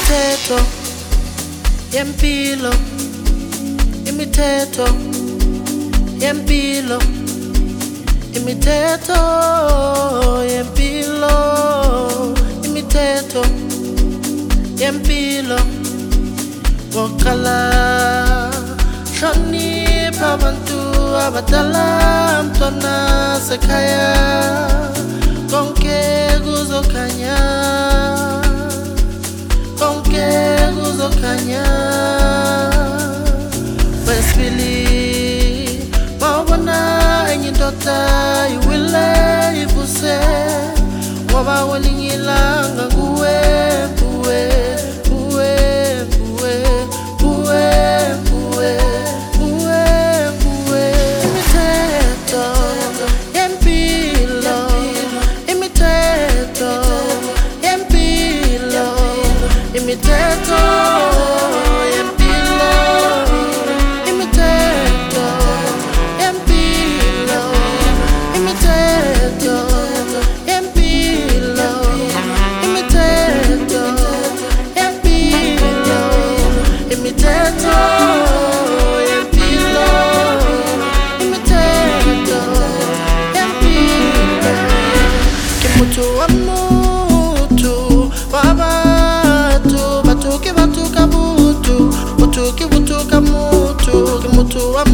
Imithetho yempilo, imithetho yempilo, imithetho yempilo, imithetho yempilo. Wokala hlonipha abantu abadala, mntwana sekhaya, konke kuzokhanya, konke kuzokhanya. Wesibili mawubona enye indoda iwile ivuse, ngoba kwelinye ilanga kuwe kuwe kuwe kuwe kuwe kuwe kuwe kuwe. Imithetho yempilo, imithetho yempilo, imithetho yempilo, imithetho yempilo, imithetho yempilo, imithetho yempilo, imithetho yempilo, imithetho yempilo. Kimutu wa mutu wabatu, batu ki batu kabutu, butu ki butu kamutu, kimutu wa